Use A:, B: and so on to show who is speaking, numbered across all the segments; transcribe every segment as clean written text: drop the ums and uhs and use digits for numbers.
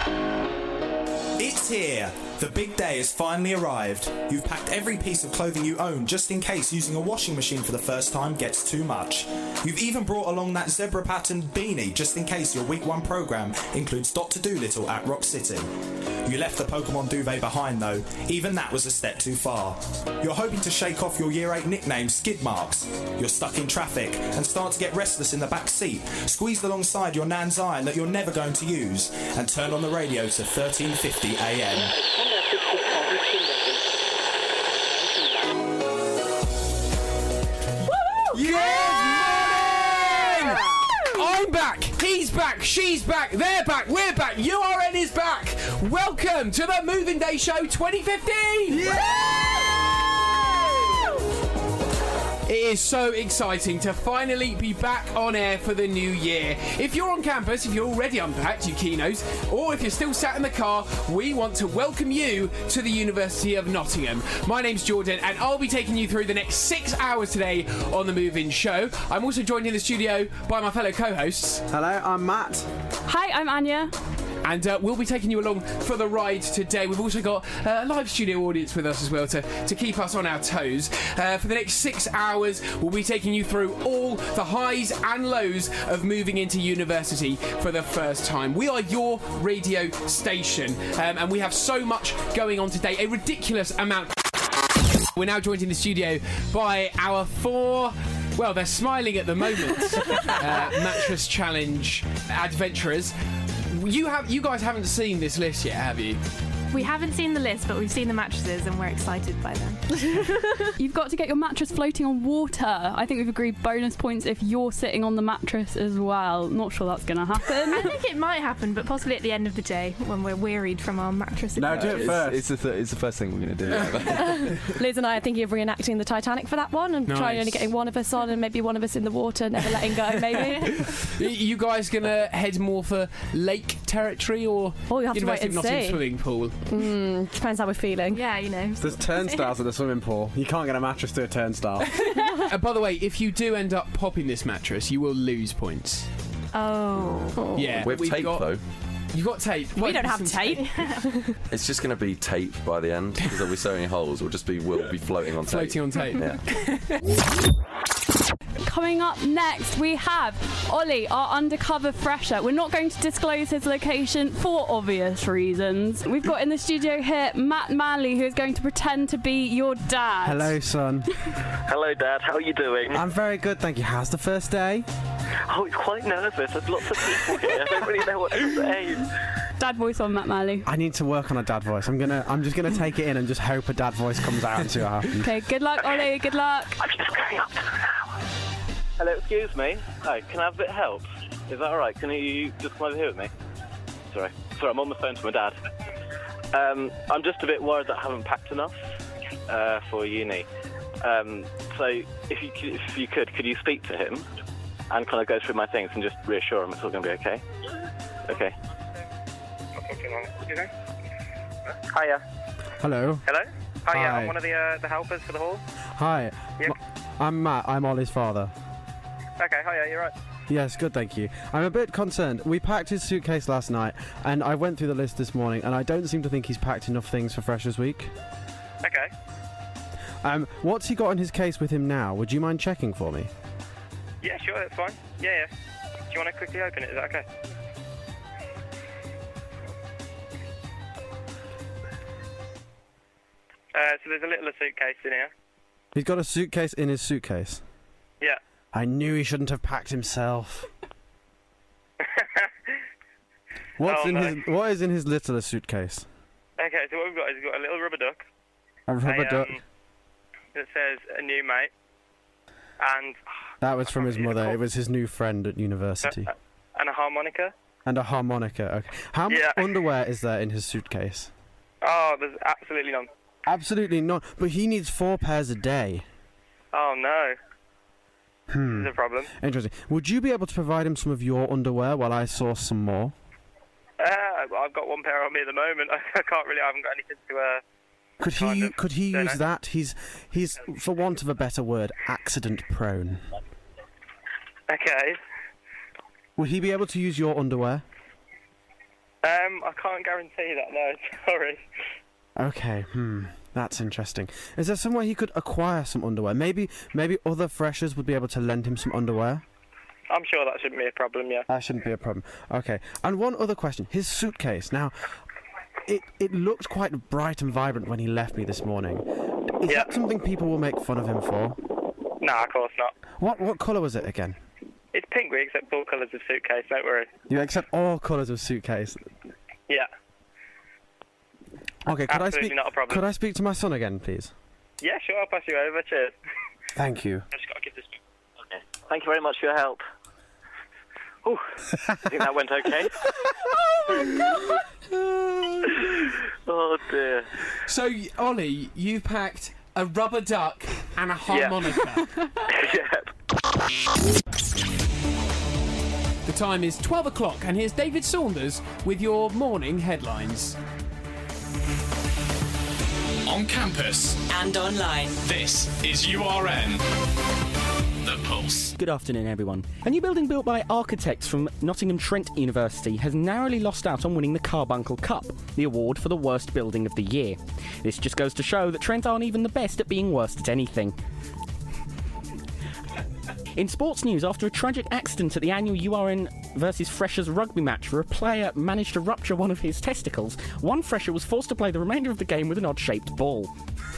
A: It's here! The big day has finally arrived. You've packed every piece of clothing you own just in case using a washing machine for the first time gets too much. You've even brought along that zebra patterned beanie just in case your week 1 programme includes Dr. Dolittle at Rock City. You left the Pokemon duvet behind though, even that was a step too far. You're hoping to shake off your year 8 nickname skid marks. You're stuck in traffic and start to get restless in the back seat, squeezed alongside your Nan's iron that you're never going to use, and turn on the radio to 1350 AM.
B: Good morning! I'm back, he's back, she's back, they're back, we're back, URN is back! Welcome to the Moving Day Show 2015! Yeah! It is so exciting to finally be back on air for the new year. If you're on campus, if you're already unpacked, you keynotes, or if you're still sat in the car, we want to welcome you to the University of Nottingham. My name's Jordan, and I'll be taking you through the next 6 hours today on the Move-In Show. I'm also joined in the studio by my fellow co-hosts.
C: Hello, I'm Matt.
D: Hi, I'm Anya.
B: And we'll be taking you along for the ride today. We've also got a live studio audience with us as well to keep us on our toes. For the next 6 hours, we'll be taking you through all the highs and lows of moving into university for the first time. We are your radio station, and we have so much going on today, a ridiculous amount. We're now joined in the studio by our 4... Well, they're smiling at the moment. Mattress Challenge adventurers. You guys haven't seen this list yet, have you?
E: We haven't seen the list, but we've seen the mattresses and we're excited by them.
D: You've got to get your mattress floating on water. I think we've agreed bonus points if you're sitting on the mattress as well. Not sure that's going to happen.
E: I think it might happen, but possibly at the end of the day when we're wearied from our mattress.
C: No, do it first.
F: It's the first thing we're going to do.
G: Liz and I are thinking of reenacting the Titanic for that one and trying only getting one of us on and maybe one of us in the water, never letting go, maybe.
B: You guys going to head more for lake territory or
G: you have to wait
B: University of
G: and
B: Nottingham
G: see.
B: swimming pool?
G: Depends how we're feeling.
E: Yeah, you know.
C: There's turnstiles at the swimming pool. You can't get a mattress to a turnstile.
B: By the way, if you do end up popping this mattress, you will lose points.
E: Oh.
B: Yeah.
F: With tape, though.
B: You've got tape.
G: We don't have tape.
F: It's just going to be tape by the end because there'll be so many holes. We'll be floating on tape.
B: Floating on tape.
F: Yeah.
D: Coming up next, we have Ollie, our undercover fresher. We're not going to disclose his location for obvious reasons. We've got in the studio here Matt Manley, who is going to pretend to be your dad.
C: Hello, son.
H: Hello, Dad. How are you doing?
C: I'm very good, thank you. How's the first day?
H: Oh, it's quite nervous. There's lots of people here. I don't really know what to say.
D: Dad voice on Matt Manley.
C: I need to work on a dad voice. I'm just gonna take it in and just hope a dad voice comes out and see what happens.
D: Okay, good luck, Ollie. Good luck.
H: I'm just going up to her now. Hello, excuse me. Hi, can I have a bit of help? Is that alright? Can you just come over here with me? Sorry, I'm on the phone to my dad. I'm just a bit worried that I haven't packed enough for uni. So if you could you speak to him and kind of go through my things and just reassure him it's all going to be okay? Okay. Hiya.
C: Hello.
H: Hello?
C: Hi.
H: Yeah, I'm one of the helpers for the hall.
C: Hi.
H: Yeah.
C: I'm Matt. I'm Ollie's father.
H: Okay, hiya, you're right.
C: Yes, good, thank you. I'm a bit concerned. We packed his suitcase last night, and I went through the list this morning, and I don't seem to think he's packed enough things for Freshers' Week.
H: Okay.
C: What's he got in his case with him now? Would you mind checking for me?
H: Yeah, sure, that's fine. Yeah. Do you want to quickly open it? Is that okay? So there's a little suitcase in here.
C: He's got a suitcase in his suitcase.
H: Yeah.
C: I knew he shouldn't have packed himself. What is in his littler suitcase?
H: Okay, so what we've got is we've got a little rubber duck.
C: A rubber duck.
H: That says a new mate. And
C: that was from his mother. It was his new friend at university.
H: And a harmonica.
C: And a harmonica. Okay. How much underwear is there in his suitcase?
H: Oh, there's absolutely none.
C: Absolutely none. But he needs 4 pairs a day.
H: Oh no. There's a problem.
C: Interesting. Would you be able to provide him some of your underwear while I source some more?
H: I've got 1 pair on me at the moment. I haven't got anything to
C: Could he use that? He's for want of a better word, accident prone.
H: Okay.
C: Would he be able to use your underwear?
H: I can't guarantee that, no, sorry.
C: Okay, that's interesting. Is there some way he could acquire some underwear? Maybe other freshers would be able to lend him some underwear?
H: I'm sure that shouldn't be a problem, yeah.
C: That shouldn't be a problem. Okay, and one other question. His suitcase. Now, it looked quite bright and vibrant when he left me this morning. Is that something people will make fun of him for?
H: No, of course not.
C: What colour was it again?
H: It's pink, we accept all colours of suitcase, don't worry.
C: You accept all colours of suitcase?
H: Yeah.
C: Okay,
H: Absolutely not a problem.
C: Could I speak to my son again, please?
H: Yeah, sure, I'll pass you over, cheers.
C: Thank you.
H: I just got to give this... Okay. Thank you very much for your help. Ooh, I think that went okay.
G: Oh, my God!
H: Oh, dear.
B: So, Ollie, you packed a rubber duck and a harmonica.
H: Yep.
B: The time is 12 o'clock, and here's David Saunders with your morning headlines.
I: On campus
J: and online.
I: This is URN. The Pulse.
K: Good afternoon, everyone. A new building built by architects from Nottingham Trent University has narrowly lost out on winning the Carbuncle Cup, the award for the worst building of the year. This just goes to show that Trent aren't even the best at being worst at anything. In sports news, after a tragic accident at the annual URN versus Freshers rugby match where a player managed to rupture one of his testicles, one Fresher was forced to play the remainder of the game with an odd-shaped ball.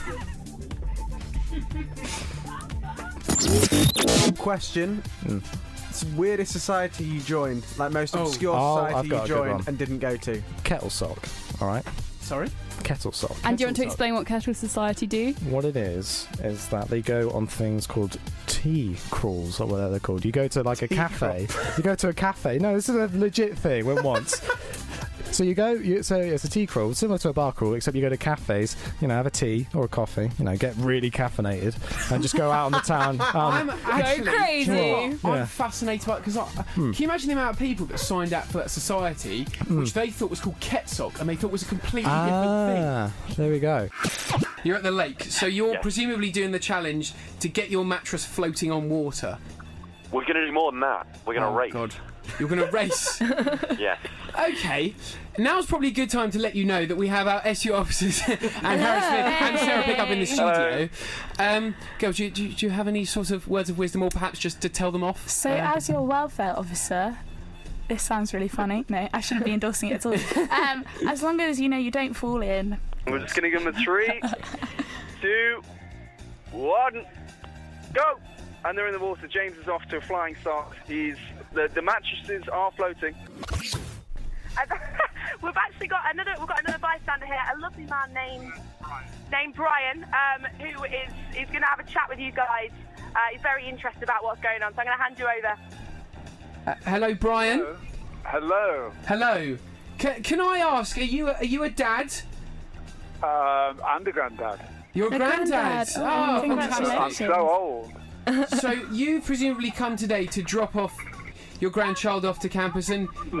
C: Question. It's the weirdest society you joined, like most obscure society you joined and didn't go to.
L: Kettle sock, alright?
B: Sorry?
L: Kettle sock.
D: And do you want to explain what Kettle Society do?
L: What it is that they go on things called tea crawls, or whatever they're called. You go to like a cafe. You go to a cafe. No, this is a legit thing. Went once. So so it's a tea crawl, similar to a bar crawl, except you go to cafes, have a tea or a coffee, get really caffeinated, and just go out on the town.
B: I'm actually,
D: go crazy.
B: You know what? I'm fascinated by it, because can you imagine the amount of people that signed up for that society, which they thought was called Ketsock, and they thought was a completely different thing.
L: There we go.
B: You're at the lake, so you're presumably doing the challenge to get your mattress floating on water.
H: We're going to do more than that. We're going to race.
B: God. You're going to race?
H: Yeah.
B: Okay. Now's probably a good time to let you know that we have our SU officers and Harry Smith and Sarah Pick up in the studio. Girls, do you have any sort of words of wisdom, or perhaps just to tell them off?
M: So, as your welfare officer, this sounds really funny. No, I shouldn't be endorsing it at all. As long as you don't fall in.
H: We're just going to give them a 3, 2, 1, go! And they're in the water. James is off to a flying start. The mattresses are floating.
N: We've actually got another bystander here, a lovely man named Brian, who is going to have a chat with you guys. He's very interested about what's going on, so I'm going to hand you over.
B: Hello, Brian.
O: Hello.
B: Hello. Can I ask, are you a dad?
O: And a granddad.
B: You're a granddad. Oh,
O: fantastic. I'm so old.
B: So you presumably come today to drop off your grandchild off to campus, and
O: no.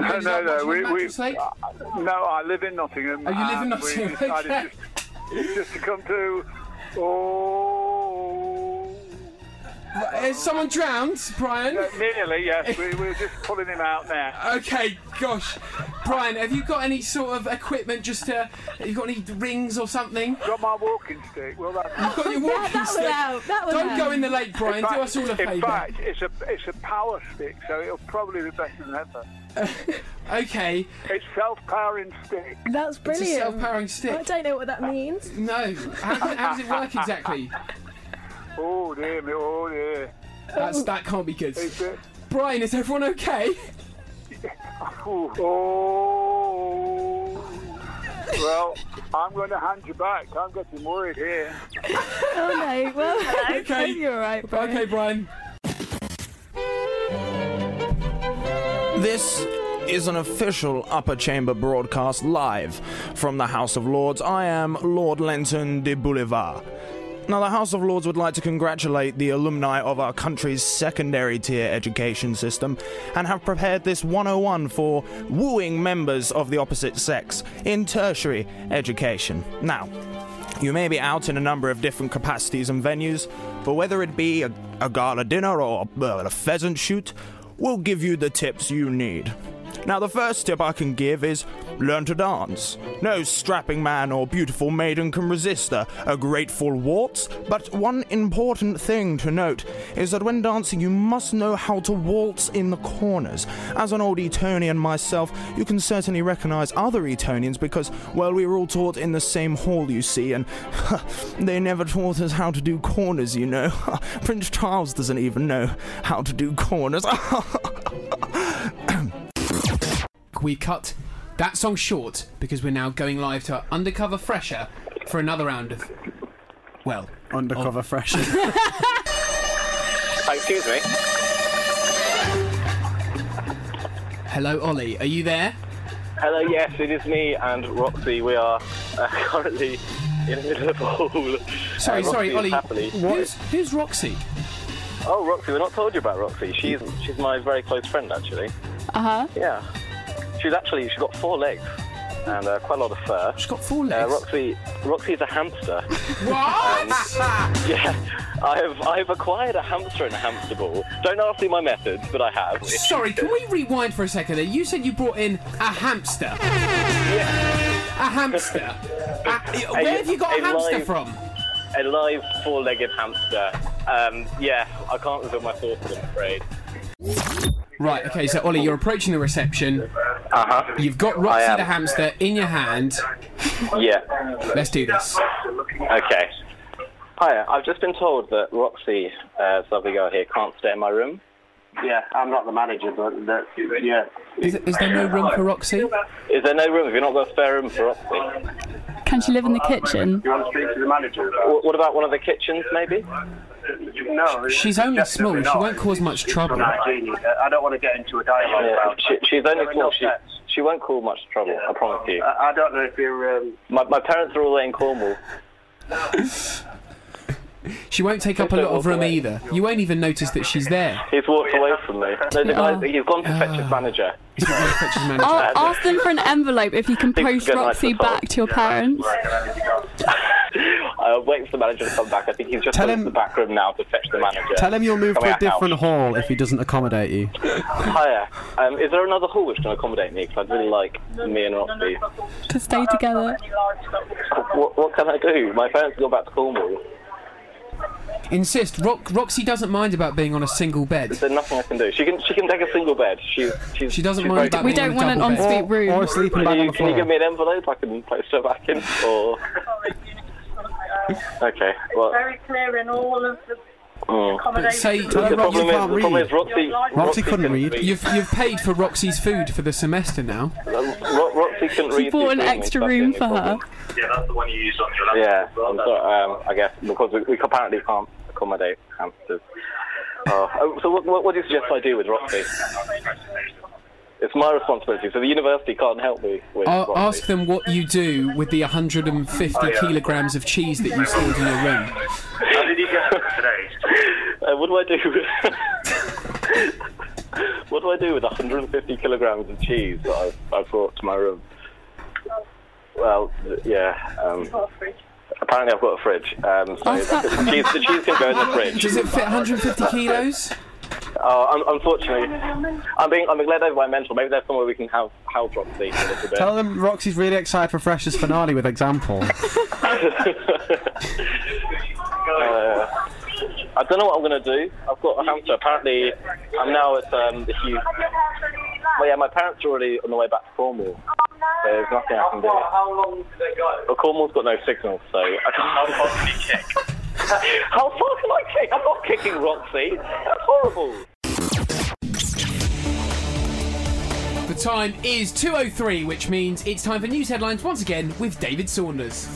O: I live in Nottingham.
B: Oh, you live in Nottingham.
O: We decided just to come to.
B: Is someone drowned, Brian?
O: Nearly, yes. We're just pulling him out now.
B: Okay, gosh. Brian, have you got any sort of equipment have you got any rings or something?
O: Got my walking stick. Well,
B: you've got your walking stick? Don't go in the lake, Brian. Do us all a favour.
O: In fact, it's a power stick, so it'll probably be better than ever.
B: Okay.
O: It's self-powering stick.
G: That's brilliant.
B: It's a self-powering stick.
G: I don't know what that means.
B: No. How does it work exactly?
O: Oh dear me, oh dear.
B: That can't be good. Brian, is everyone okay?
O: Well, I'm going to hand you back. I'm getting worried here.
G: Oh no, well,
B: okay.
G: You're alright, Brian.
B: Okay, Brian.
A: This is an official Upper Chamber broadcast live from the House of Lords. I am Lord Lenton de Boulevar. Now, the House of Lords would like to congratulate the alumni of our country's secondary tier education system and have prepared this 101 for wooing members of the opposite sex in tertiary education. Now, you may be out in a number of different capacities and venues, but whether it be a gala dinner or a pheasant shoot, we'll give you the tips you need. Now, the first tip I can give is learn to dance. No strapping man or beautiful maiden can resist a grateful waltz, but one important thing to note is that when dancing you must know how to waltz in the corners. As an old Etonian myself, you can certainly recognise other Etonians because, well, we were all taught in the same hall, you see, and they never taught us how to do corners, you know. Prince Charles doesn't even know how to do corners.
B: We cut that song short because we're now going live to Undercover Fresher for another round of, well,
C: Undercover Fresher.
H: Excuse me.
B: Hello, Ollie. Are you there?
H: Hello, yes, it is me and Roxy. We are currently in the middle of a hall.
B: Sorry, Ollie.
H: Happily.
B: Who's Roxy?
H: Oh, Roxy, we've not told you about Roxy. She's my very close friend, actually.
D: Uh-huh.
H: Yeah. She's got 4 legs and quite a lot of fur.
B: She's got 4 legs?
H: Roxy's a hamster.
B: What?
H: Yeah. I've acquired a hamster in a hamster ball. Don't ask me my methods, but I have.
B: Sorry, can we rewind for a second there? You said you brought in a hamster.
H: Yeah.
B: A hamster. Where have you got a hamster from?
H: A live 4-legged hamster. Yeah, I can't reveal my sources, I'm afraid.
B: Right, okay, so Ollie, you're approaching the reception.
H: Uh-huh.
B: You've got Roxy the hamster in your hand.
H: Yeah.
B: Let's do this.
H: Okay. Hiya, I've just been told that Roxy, this lovely girl here, can't stay in my room. Yeah, I'm not the manager, but yeah.
B: Is there no room for Roxy?
H: Is there no room? Have you not got a spare room for Roxy?
D: Can she live in the kitchen?
O: You want to speak to the manager?
H: What about one of the kitchens, maybe?
O: No.
B: She's only small. She won't cause much trouble.
O: I don't want to get into a dialogue about
H: she's only small. She won't cause much trouble, I promise you.
O: I don't know if you're...
H: My parents are all in Cornwall.
B: She won't take up a lot of room either. You won't even notice that she's there.
H: He's walked away from me. No, the guy, he's gone to fetch his manager.
B: He's gone to fetch his manager.
D: Ask them for an envelope if you can post Roxy back to your parents.
H: I'll wait for the manager to come back. I think he's just gone to the back room now to fetch the manager.
C: Tell him you'll move to a different hall if he doesn't accommodate you.
H: Hiya. Is there another hall which can accommodate me? Because I'd really like me and Roxy
D: to stay together.
H: What can I do? My parents go back to Cornwall.
B: Insist. Roxy doesn't mind about being on a single bed.
H: There's nothing I can do. She can take a single bed. She
B: doesn't mind about
D: we
B: being
D: don't
B: on a
D: want an ensuite room.
C: Or a sleeping bag on the floor.
H: Can you give me an envelope I can post her back in? Or... Okay, well...
N: Very clear in all of the...
B: Say,
H: the problem is
C: Roxy couldn't read.
B: You've paid for Roxy's food for the semester now.
H: Roxy couldn't read.
D: You bought an extra room for her.
O: Yeah, that's the one you used on your laptop.
H: Yeah, I'm sorry, I guess, because we apparently can't accommodate hamsters. So what do you suggest I do with Roxy? It's my responsibility, so the university can't help me with Roxy.
B: Ask them what you do with the 150 kilograms of cheese that you stored in your room.
O: How did you get today?
H: What do I do? What do I do with 150 kilograms of cheese that I've brought to my room? Well, yeah. Apparently, I've got a fridge. So the cheese can go in the fridge.
B: Does it fit 150 kilos?
H: Unfortunately, I'm being led over by mental. Maybe there's somewhere we can house Roxy a little bit.
C: Tell them Roxy's really excited for Freshers finale with example.
H: I don't know what I'm going to do. I've got a hamster. Apparently, I'm now at the huge... Well, yeah, my parents are already on the way back to Cornwall. So there's nothing I can do.
O: How long do they go?
H: Well, Cornwall's got no signal, so I can't...
O: How far can you kick?
H: How far can I kick? I'm not kicking Roxy. That's horrible.
B: The time is 2:03, which means it's time for news headlines once again with David Saunders.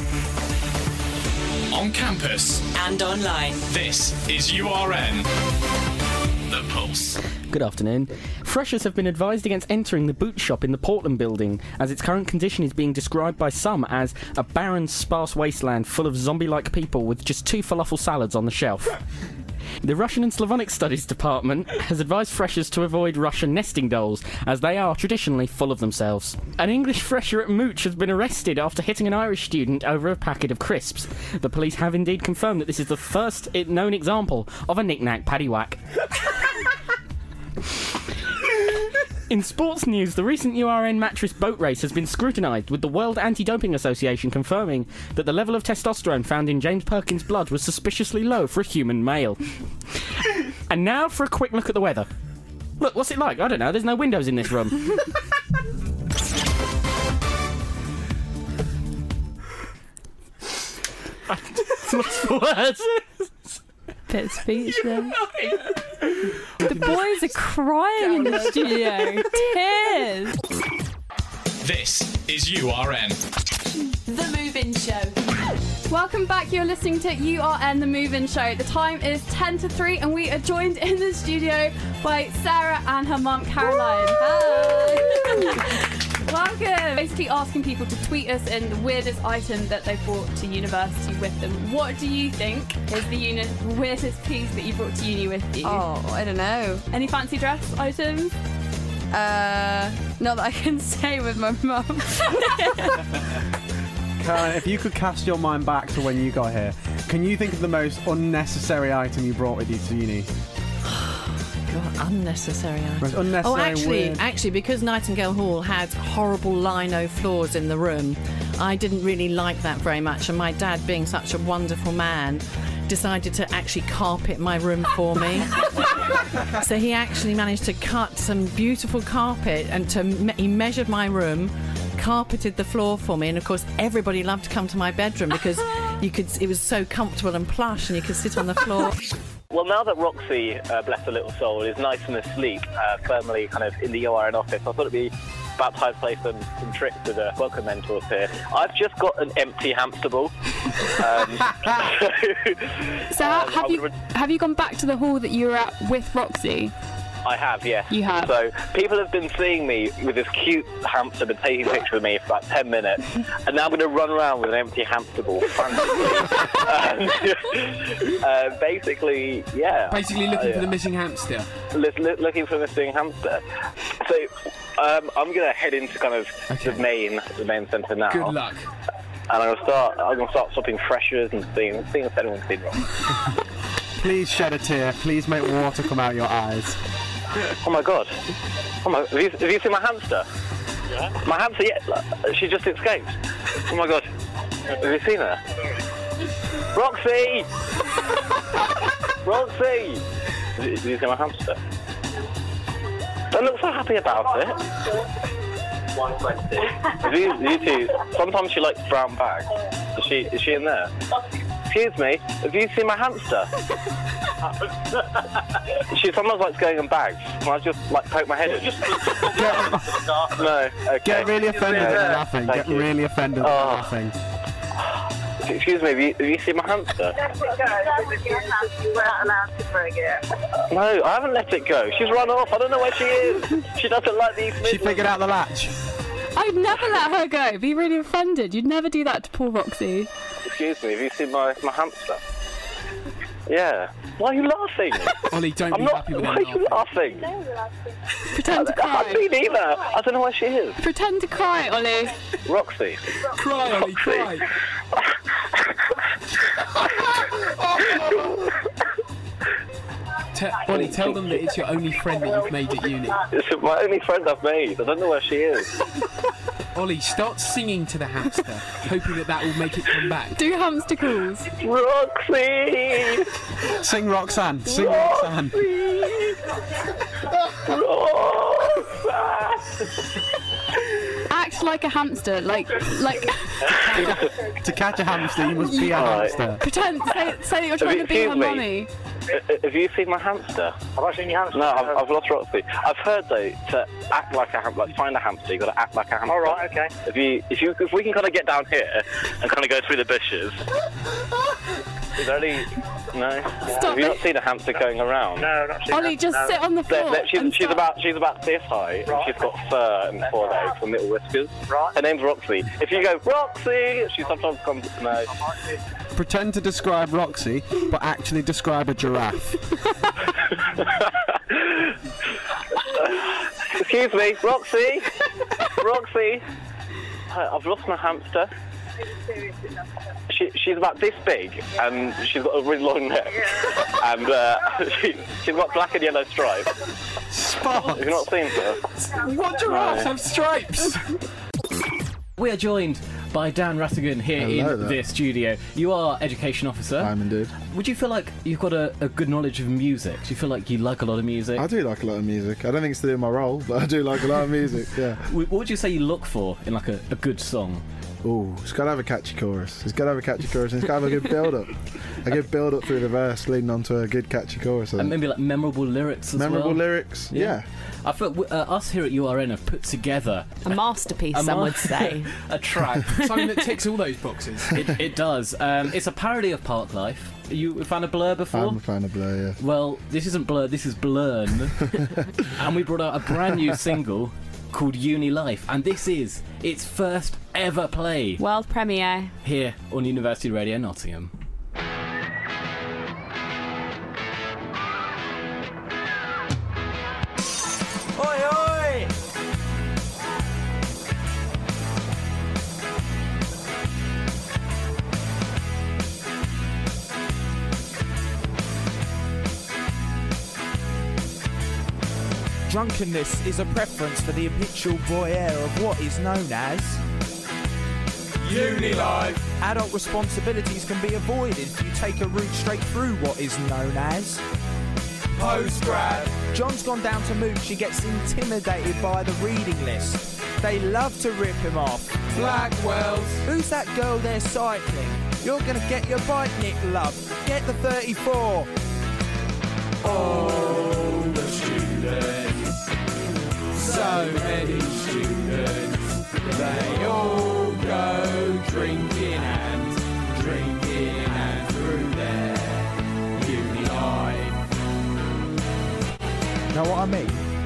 I: On campus
J: and online.
I: This is URN. The Pulse.
K: Good afternoon. Freshers have been advised against entering the boot shop in the Portland building, as its current condition is being described by some as a barren, sparse wasteland full of zombie-like people with just 2 falafel salads on the shelf. The Russian and Slavonic Studies Department has advised freshers to avoid Russian nesting dolls, as they are traditionally full of themselves. An English fresher at Mooch has been arrested after hitting an Irish student over a packet of crisps. The police have indeed confirmed that this is the first known example of a knick-knack paddywhack. In sports news, the recent URN mattress boat race has been scrutinised, with the World Anti-Doping Association confirming that the level of testosterone found in James Perkins' blood was suspiciously low for a human male. And now for a quick look at the weather. Look, what's it like? I don't know, there's no windows in this room. Lost for words.
D: Bit speechless. The boys are crying in the studio. Tears.
I: This is URN.
J: The Move-In Show.
D: Welcome back. You're listening to URN, The Move-In Show. The time is 10 to 3 and we are joined in the studio by Sarah and her mum, Caroline. Hi. Welcome. Basically asking people to tweet us in the weirdest item that they brought to university with them. What do you think is the weirdest piece that you brought to uni with you?
J: Oh, I don't know.
D: Any fancy dress items?
J: Not that I can say with my mum.
C: Caroline, if you could cast your mind back to when you got here, can you think of the most unnecessary item you brought with you to uni?
J: God, unnecessary item.
C: Most unnecessary,
J: actually, because Nightingale Hall had horrible lino floors in the room, I didn't really like that very much. And my dad, being such a wonderful man, decided to actually carpet my room for me. So he actually managed to cut some beautiful carpet, and he measured my room, carpeted the floor for me, and of course everybody loved to come to my bedroom because it was so comfortable and plush, and you could sit on the floor.
H: Well, now that Roxy, bless her little soul, is nice and asleep, firmly kind of in the URN office, I thought it'd be about time to play some tricks with the welcome mentors here. I've just got an empty hamster ball.
D: So have you gone back to the hall that you were at with Roxy?
H: I have, yes.
D: You have?
H: So people have been seeing me with this cute hamster, been taking pictures of me for about 10 minutes, and now I'm going to run around with an empty hamster ball frantically. Basically, yeah.
B: Basically looking for the missing hamster.
H: Looking for the missing hamster. So I'm going to head into kind of the main centre now.
B: Good luck.
H: And I'm going to start swapping freshers and seeing if anyone's been wrong.
C: Please shed a tear. Please make water come out your eyes.
H: Oh my god. Have you seen my hamster? Yeah. My hamster, yeah. She just escaped. Oh my god. Have you seen her? Roxy! Roxy! Have you seen my hamster? Don't look so happy about it. 120. You two, sometimes she likes brown bags. Is she in there? Excuse me, have you seen my hamster? She sometimes likes going in bags. Can I just poke my head in? No, okay.
C: Get really offended at laughing. Get really offended at laughing.
H: Excuse me, have you seen my hamster?
N: Let it go. You weren't allowed to bring it.
H: No, I haven't let it go. She's run off. I don't know where she is. She doesn't like these.
C: She figured out the latch.
D: I'd never let her go. Be really offended. You'd never do that to poor Roxy.
H: Excuse me, have you seen my hamster? Yeah. Why are you laughing?
B: Ollie, don't be happy with that.
H: Why are you laughing?
D: Pretend to cry.
H: I mean either. I don't know where she is.
D: Pretend to cry, Ollie.
H: Roxy.
B: Cry, Ollie, cry. Ollie, tell them that it's your only friend that you've made at uni.
H: It's my only friend I've made. I don't know where she is.
B: Ollie, start singing to the hamster, hoping that will make it come back.
D: Do hamster calls.
H: Roxy!
C: Sing Roxanne. Sing Roxanne.
D: Act like a hamster, like.
C: To catch a hamster, you must be a hamster.
D: Pretend, say that you're trying to be her mummy.
H: Have you seen my hamster?
O: Have I seen your hamster?
H: No, I've lost Roxy. I've heard though to act like a hamster, like find a hamster, you got to act like a hamster.
O: All right, okay.
H: If we can kind of get down here and kind of go through the bushes. Is there any? No. Have you not seen a hamster going around?
O: No, not seen.
D: Ollie, just sit on the floor.
H: She's about this high. Right. And she's got fur and forelegs and little whiskers.
O: Right.
H: Her name's Roxy. If you go Roxy, she sometimes comes. No.
C: Pretend to describe Roxy, but actually describe a giraffe.
H: Excuse me, Roxy. Roxy. I've lost my hamster. She's about this big, and she's got a really long neck, and she's got black and yellow stripes.
B: Spots.
H: Have you not seen her?
B: What giraffes have stripes?
K: We are joined by Dan Rattigan here
P: Hello
K: in
P: there.
K: the studio. You are Education Officer.
P: I'm indeed.
K: Would you feel like you've got a good knowledge of music? Do you feel like you like a lot of music?
P: I do like a lot of music. I don't think it's to do with my role, but I do like a lot of music, yeah.
K: What would you say you look for in like a good song?
P: Ooh, it's got to have a catchy chorus. It's got to have a catchy chorus, and it's got to have a good build-up. A good build-up through the verse, leading on to a good catchy chorus.
K: And maybe like memorable lyrics as
P: Memorable
K: well?
P: lyrics, yeah.
K: I feel us here at URN have put together
G: a masterpiece, some would say.
K: A track.
B: Something that ticks all those boxes.
K: It does. It's a parody of Park Life. Are you a fan of Blur before?
P: I'm a fan of Blur, yeah.
K: Well, this isn't Blur, this is Blurn. And we brought out a brand new single called Uni Life, and this is its first ever play.
D: World premiere.
K: Here on University Radio Nottingham.
Q: Oi, oi!
A: Drunkenness is a preference for the habitual voyeur of what is known as
Q: Uni Life.
A: Adult responsibilities can be avoided if you take a route straight through what is known as
Q: Postgrad.
A: John's gone down to Mooch. He gets intimidated by the reading list. They love to rip him off.
Q: Blackwells.
A: Who's that girl there cycling? You're gonna get your bike nicked, love. Get the 34.
Q: All the students, so many students, they all go drinking and through their uni life.
A: Know what I mean?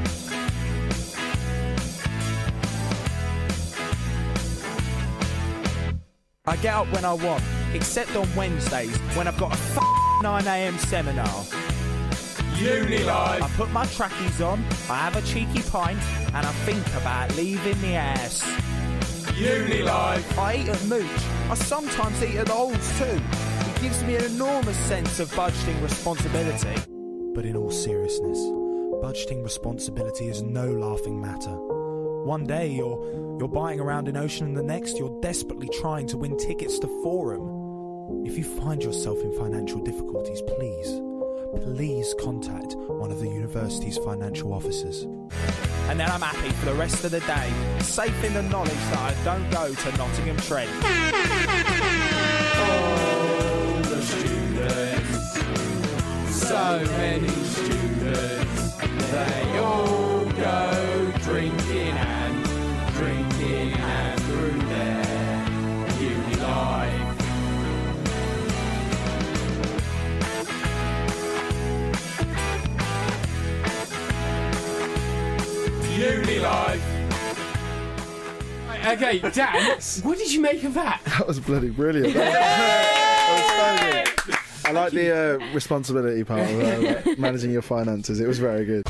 A: I get up when I want, except on Wednesdays when I've got a 9 a.m. seminar.
Q: Uni Life.
A: I put my trackies on, I have a cheeky pint, and I think about leaving the house.
Q: Uni Life.
A: I eat at Mooch. I sometimes eat at the Olds too. It gives me an enormous sense of budgeting responsibility. But in all seriousness, budgeting responsibility is no laughing matter. One day you're buying around in Ocean, and the next you're desperately trying to win tickets to Forum. If you find yourself in financial difficulties, please contact one of the university's financial officers. And then I'm happy for the rest of the day, safe in the knowledge that I don't go to Nottingham Trent.
Q: All the students, so many students, they all go drinking and through their uni life. Uni Life.
B: Okay, Dan, what did you make of that?
P: That was bloody brilliant. That was so good. I like the responsibility part of like managing your finances. It was very good.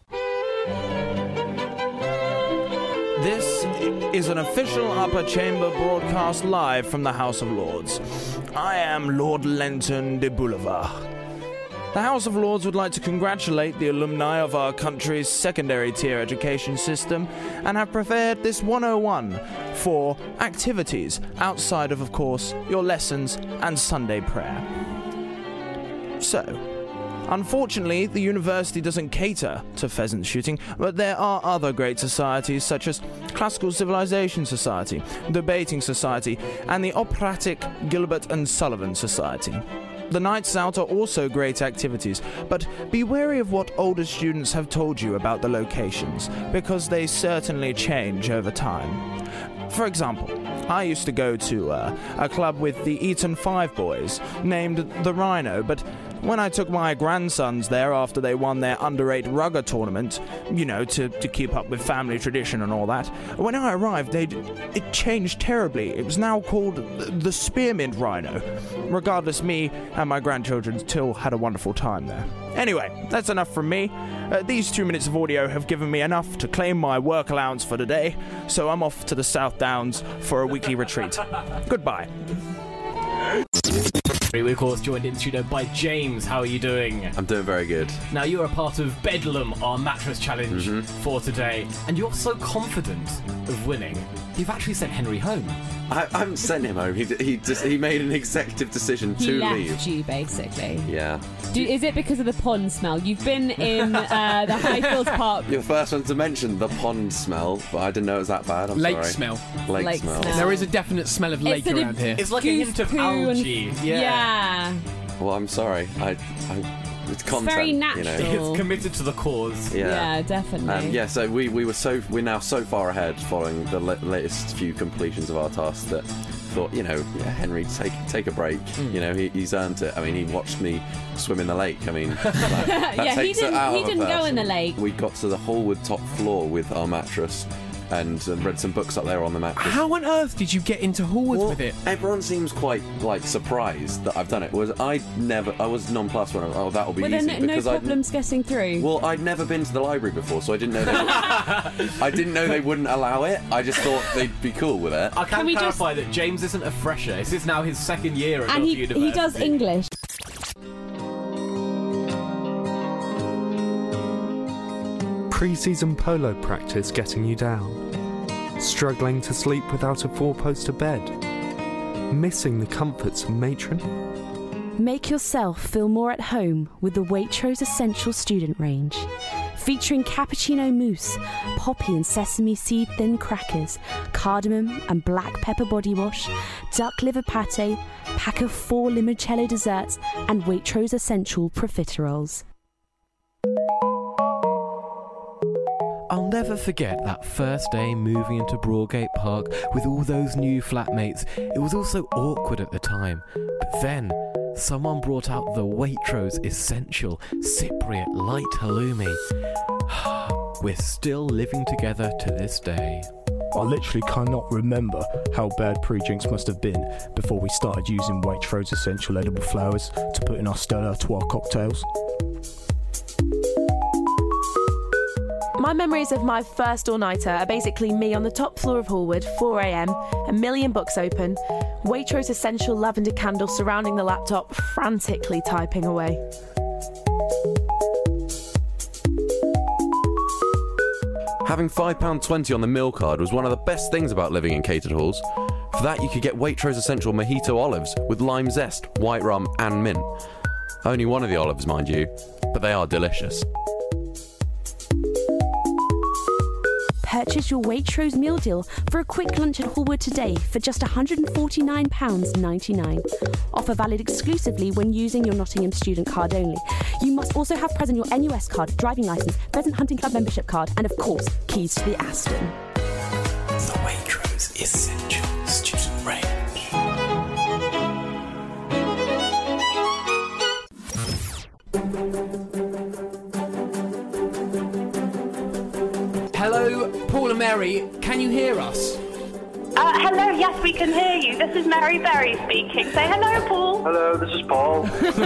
A: This is an official Upper Chamber broadcast live from the House of Lords. I am Lord Lenton de Boulevard. The House of Lords would like to congratulate the alumni of our country's secondary tier education system and have prepared this 101 for activities outside of course, your lessons and Sunday prayer. So, unfortunately, the university doesn't cater to pheasant shooting, but there are other great societies such as Classical Civilization Society, Debating Society, and the Operatic Gilbert and Sullivan Society. The nights out are also great activities, but be wary of what older students have told you about the locations, because they certainly change over time. For example, I used to go to a club with the Eton 5 boys named The Rhino, but when I took my grandsons there after they won their under-8 rugger tournament, you know, to keep up with family tradition and all that, when I arrived, it changed terribly. It was now called the Spearmint Rhino. Regardless, me and my grandchildren still had a wonderful time there. Anyway, that's enough from me. These 2 minutes of audio have given me enough to claim my work allowance for today, so I'm off to the South Downs for a weekly retreat. Goodbye.
R: We're of course joined in studio by James. How are you doing?
F: I'm doing very good.
R: Now you're a part of Bedlam, our mattress challenge for today, and you're so confident of winning, you've actually sent Henry home.
F: I haven't sent him home. He made an executive decision to leave.
S: He left you, basically.
F: Yeah.
S: Is it because of the pond smell? You've been in the Highfields Park.
F: You're the first one to mention the pond smell, but I didn't know it was that bad. I'm
B: lake
F: sorry.
B: Smell.
F: Lake smell.
B: There is a definite smell of lake around here.
R: It's like a hint of algae.
S: Yeah.
F: Well, I'm sorry. It's content.
S: It's very natural.
F: You know.
R: It's committed to the cause.
S: Yeah, definitely.
F: So we're now so far ahead following the latest few completions of our tasks that thought, Henry, take a break. You know, he's earned it. I mean, he watched me swim in the lake. I mean, that
S: he didn't go in the lake.
F: We got to the Hallwood top floor with our mattress and read some books up there on the mattress.
B: How on earth did you get into Hallwood with it?
F: Everyone seems quite surprised that I've done it. I was nonplussed when that'll be easy.
S: There no problems getting through?
F: Well, I'd never been to the library before, so I didn't know I didn't know they wouldn't allow it. I just thought they'd be cool with it.
R: I can clarify that James isn't a fresher. This is now his second year at Gloucester University.
S: He does English.
L: Pre-season polo practice getting you down? Struggling to sleep without a four-poster bed? Missing the comforts of Matron?
T: Make yourself feel more at home with the Waitrose Essential Student Range. Featuring cappuccino mousse, poppy and sesame seed thin crackers, cardamom and black pepper body wash, duck liver pate, pack of 4 limoncello desserts, and Waitrose Essential profiteroles.
U: I'll never forget that first day moving into Broadgate Park with all those new flatmates. It was all so awkward at the time, but then someone brought out the Waitrose Essential Cypriot Light Halloumi. We're still living together to this day.
L: I literally cannot remember how bad pre-drinks must have been before we started using Waitrose Essential edible flowers to put in our Stella Artois cocktails.
G: My memories of my first all-nighter are basically me on the top floor of Hallwood, 4 a.m, a million books open, Waitrose Essential lavender candle surrounding the laptop, frantically typing away.
F: Having £5.20 on the meal card was one of the best things about living in catered halls. For that, you could get Waitrose Essential Mojito olives with lime zest, white rum and mint. Only one of the olives, mind you, but they are delicious.
T: Purchase your Waitrose meal deal for a quick lunch at Hallwood today for just £149.99. Offer valid exclusively when using your Nottingham student card only. You must also have present your NUS card, driving licence, Pheasant Hunting Club membership card, and of course, keys to the Aston.
U: The Waitrose Essential Student Range.
B: Hello, Paul and Mary, can you hear us?
N: Hello, yes, we can hear you. This is Mary Berry speaking. Say hello, Paul.
O: Hello, this is Paul.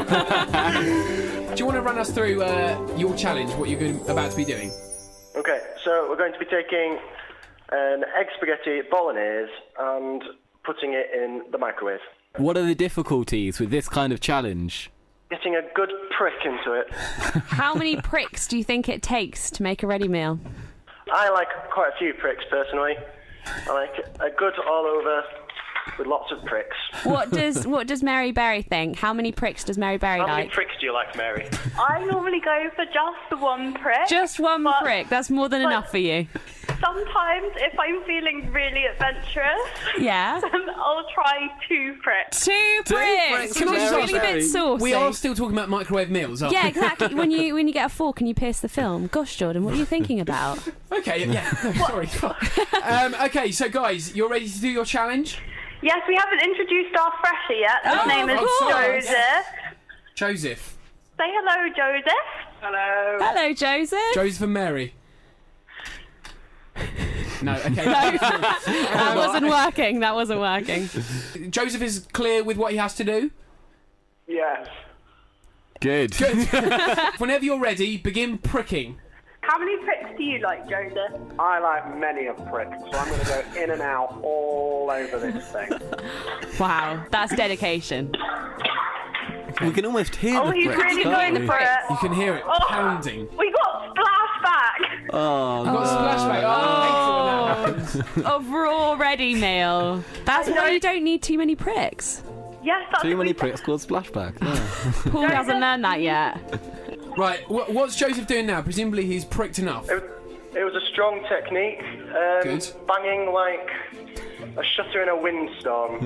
B: Do you want to run us through your challenge, what you're about to be doing?
V: Okay, so we're going to be taking an egg spaghetti bolognese and putting it in the microwave.
R: What are the difficulties with this kind of challenge?
V: Getting a good prick into it.
D: How many pricks do you think it takes to make a ready meal?
V: I like quite a few pricks, personally. I like a good all-over with lots of pricks.
D: What does Mary Berry think? How many pricks does Mary Berry
V: How
D: like?
V: many pricks do you like, Mary?
N: I normally go for just the one prick.
D: Just one prick? That's more than enough for you.
N: Sometimes, if I'm feeling really adventurous,
D: yeah,
N: I'll try 2 pricks.
D: Two pricks?
B: Can I
D: It's really a bit saucy.
B: We are still talking about microwave meals, aren't we?
D: Yeah, exactly. when you get a fork and you pierce the film. Gosh, Jordan, what are you thinking about?
B: Okay, yeah. No, sorry. Okay, so guys, you're ready to do your challenge?
N: Yes, we haven't introduced our fresher yet. His name is Joseph.
B: Joseph.
N: Say hello, Joseph. Hello.
D: Hello, Joseph.
B: Joseph and Mary. No, okay.
D: That wasn't working. That wasn't working.
B: Joseph is clear with what he has to do?
O: Yes.
F: Good.
B: Whenever you're ready, begin pricking.
N: How many pricks do you like, Joseph?
O: I like many a prick, so I'm going to go in and out all over this thing.
D: Wow, that's dedication.
F: We can almost hear the
N: he's
F: pricks,
N: really
F: can't
N: going
F: we?
N: for it.
B: You can hear it pounding.
N: We got splashback.
F: Oh,
B: We've got splashback.
D: Of raw ready meal. That's why you don't need too many pricks.
N: Yes, that's
F: Too many pricks called splashback. Yeah.
D: Paul hasn't learned that yet.
B: Right, what's Joseph doing now? Presumably he's pricked enough.
V: It was a strong technique.
B: Good.
V: Banging like a shutter in a windstorm.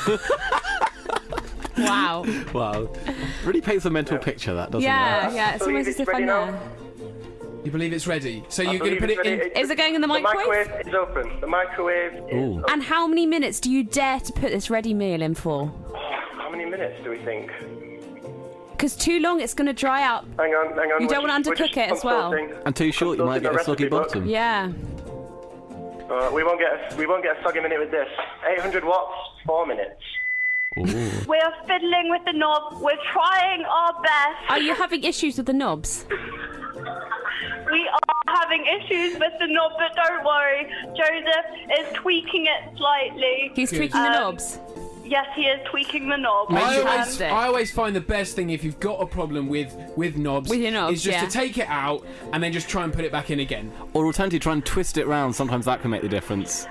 D: Wow.
F: Wow. Really paints a mental picture, that, doesn't it?
D: Yeah, it's almost as if I know.
B: You believe it's ready? So
V: I
B: you're going to put
V: believe
B: it in...
V: it's ready.
D: Is it going in the microwave?
V: The microwave is open. The microwave is open.
D: And how many minutes do you dare to put this ready meal in for?
V: How many minutes do we think?
D: Because too long, it's going to dry up.
V: Hang on.
D: You don't want to undercook it as well.
F: And too short, you might get a soggy bottom.
D: Yeah.
V: We won't get a soggy minute with this. 800 watts, 4 minutes.
N: We are fiddling with the knob. We're trying our best.
D: Are you having issues with the knobs?
N: We are having issues with the knob, but don't worry. Joseph is tweaking it slightly.
D: He's tweaking the knobs?
N: Yes, he is tweaking the knob.
B: I always find the best thing if you've got a problem with knobs,
D: with your knobs,
B: is just to take it out and then just try and put it back in again.
F: Or alternatively, try and twist it round. Sometimes that can make the difference.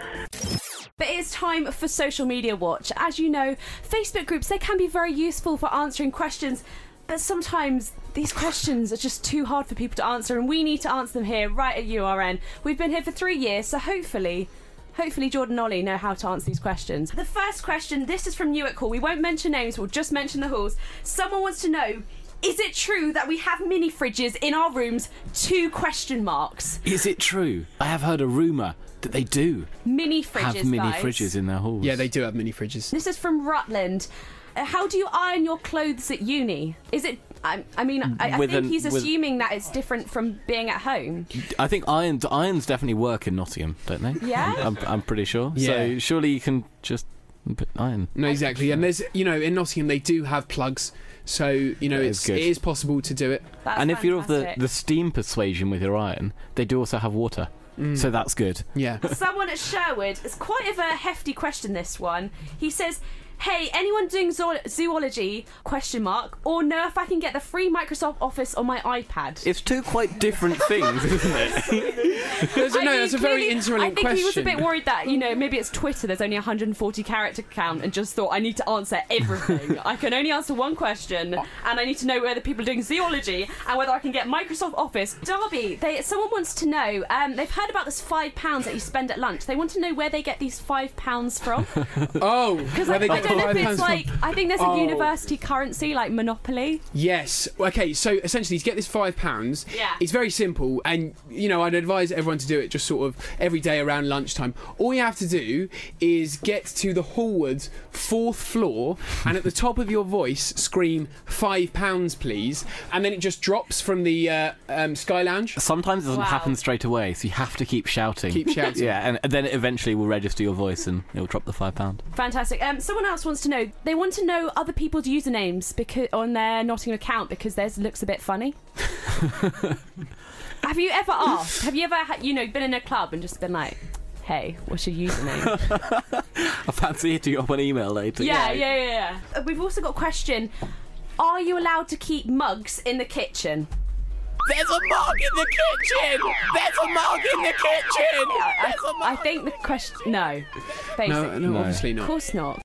D: But it's time for Social Media Watch. As you know, Facebook groups, they can be very useful for answering questions, but sometimes these questions are just too hard for people to answer, and we need to answer them here, right at URN. We've been here for 3 years, so hopefully Jordan and Ollie know how to answer these questions. The first question, this is from Newark Hall. We won't mention names, we'll just mention the halls. Someone wants to know, is it true that we have mini fridges in our rooms? 2 question marks.
F: Is it true? I have heard a rumour that they do
D: Mini fridges,
F: have mini
D: guys.
F: fridges in their halls.
B: Yeah, they do have mini fridges.
D: This is from Rutland. How do you iron your clothes at uni? Is it... I think he's assuming that it's different from being at home.
F: I think irons definitely work in Nottingham, don't they?
D: Yeah?
F: I'm pretty sure.
B: Yeah.
F: So surely you can just iron.
B: No, exactly. And there's, in Nottingham they do have plugs. So, it is possible to do it.
F: And if you're of the steam persuasion with your iron, they do also have water. So that's good.
B: Yeah.
D: Someone at Sherwood, it's quite of a hefty question, this one. He says, hey, anyone doing zoology, ? Or know if I can get the free Microsoft Office on my iPad?
F: It's 2 quite different things, isn't it?
B: That's a very interlinked question.
D: I think he was a bit worried that, maybe it's Twitter, there's only a 140 character count, and just thought, I need to answer everything. I can only answer one question, and I need to know whether people are doing zoology, and whether I can get Microsoft Office. Darby, someone wants to know, they've heard about this £5 that you spend at lunch. They want to know where they get these £5 from.
B: Oh,
D: because I don't know if it's like, I think there's a university currency like Monopoly.
B: Yes. Okay, so essentially to get this £5, it's very simple, and I'd advise everyone to do it just sort of every day around lunchtime. All you have to do is get to the Hallward 4th floor, and at the top of your voice scream £5 please, and then it just drops from the Sky Lounge.
F: Sometimes it doesn't happen straight away, so you have to keep shouting. Yeah, and then it eventually will register your voice and it'll drop the £5.
D: Fantastic. Someone else wants to know, they want to know other people's usernames because on their Nottingham account, because theirs looks a bit funny. Have you ever asked? Have you ever been in a club and just been like, hey, what's your username?
F: I fancy hitting you up on email later.
D: Yeah. We've also got a question, are you allowed to keep mugs in the kitchen?
Q: There's a mug in the kitchen! There's a mug in the kitchen!
D: I think the question... No. Basically.
B: No, obviously not.
D: Of course not.